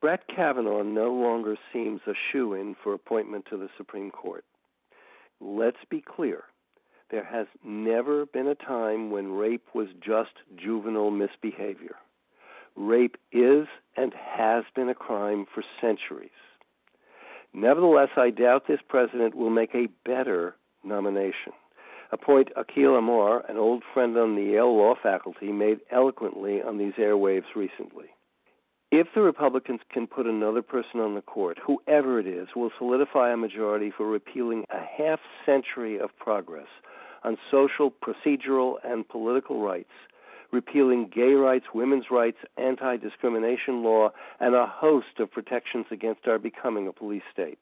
Brett Kavanaugh no longer seems a shoo-in for appointment to the Supreme Court. Let's be clear. There has never been a time when rape was just juvenile misbehavior. Rape is and has been a crime for centuries. Nevertheless, I doubt this president will make a better nomination. A point Akhil Amar, an old friend on the Yale Law faculty, made eloquently on these airwaves recently. If the Republicans can put another person on the court, whoever it is, will solidify a majority for repealing a half-century of progress on social, procedural, and political rights, repealing gay rights, women's rights, anti-discrimination law, and a host of protections against our becoming a police state.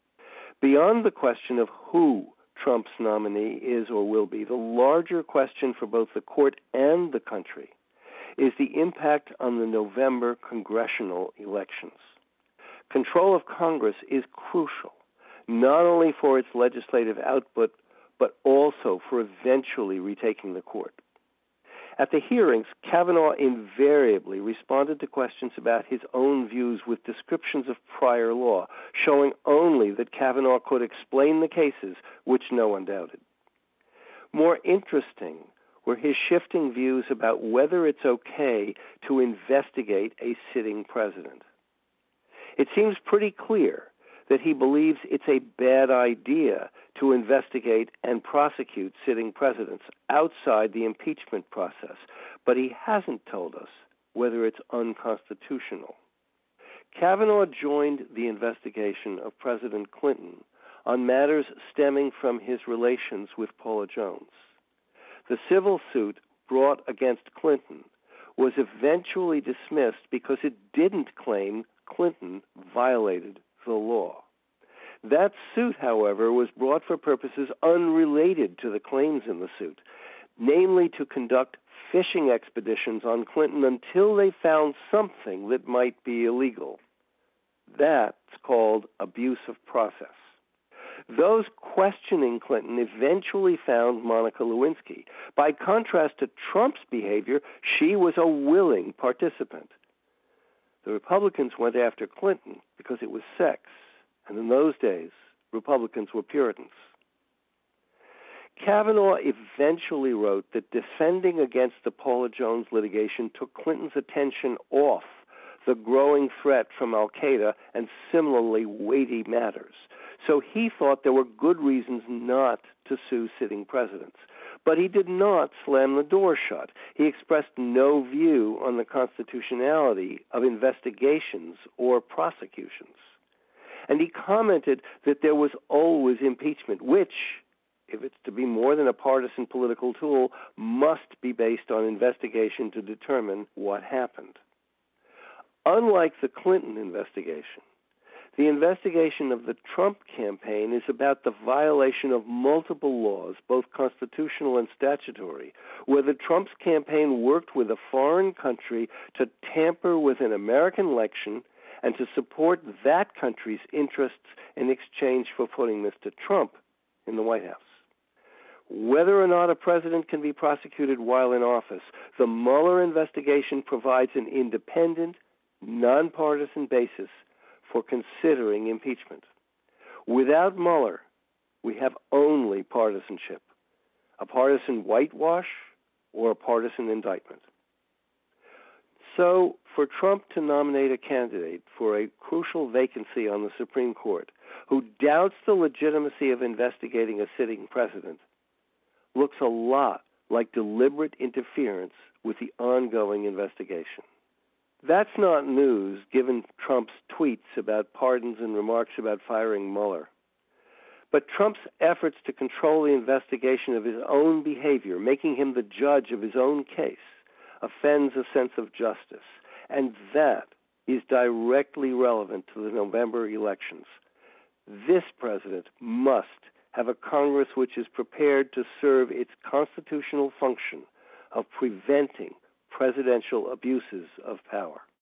Beyond the question of who Trump's nominee is or will be, the larger question for both the court and the country is the impact on the November congressional elections. Control of Congress is crucial, not only for its legislative output, but also for eventually retaking the court. At the hearings, Kavanaugh invariably responded to questions about his own views with descriptions of prior law, showing only that Kavanaugh could explain the cases, which no one doubted. More interesting were his shifting views about whether it's okay to investigate a sitting president. It seems pretty clear that he believes it's a bad idea to investigate and prosecute sitting presidents outside the impeachment process, but he hasn't told us whether it's unconstitutional. Kavanaugh joined the investigation of President Clinton on matters stemming from his relations with Paula Jones. The civil suit brought against Clinton was eventually dismissed because it didn't claim Clinton violated the law. That suit, however, was brought for purposes unrelated to the claims in the suit, namely to conduct fishing expeditions on Clinton until they found something that might be illegal. That's called abuse of process. Those questioning Clinton eventually found Monica Lewinsky. By contrast to Trump's behavior, she was a willing participant. The Republicans went after Clinton because it was sex, and in those days, Republicans were Puritans. Kavanaugh eventually wrote that defending against the Paula Jones litigation took Clinton's attention off the growing threat from al-Qaeda and similarly weighty matters. So he thought there were good reasons not to sue sitting presidents. But he did not slam the door shut. He expressed no view on the constitutionality of investigations or prosecutions. And he commented that there was always impeachment, which, if it's to be more than a partisan political tool, must be based on investigation to determine what happened. Unlike the Clinton investigation, the investigation of the Trump campaign is about the violation of multiple laws, both constitutional and statutory, whether Trump's campaign worked with a foreign country to tamper with an American election and to support that country's interests in exchange for putting Mr. Trump in the White House. Whether or not a president can be prosecuted while in office, the Mueller investigation provides an independent, nonpartisan basis for considering impeachment. Without Mueller, we have only partisanship, a partisan whitewash or a partisan indictment. So, for Trump to nominate a candidate for a crucial vacancy on the Supreme Court who doubts the legitimacy of investigating a sitting president looks a lot like deliberate interference with the ongoing investigation. That's not news, given Trump's tweets about pardons and remarks about firing Mueller. But Trump's efforts to control the investigation of his own behavior, making him the judge of his own case, offends a sense of justice. And that is directly relevant to the November elections. This president must have a Congress which is prepared to serve its constitutional function of preventing presidential abuses of power.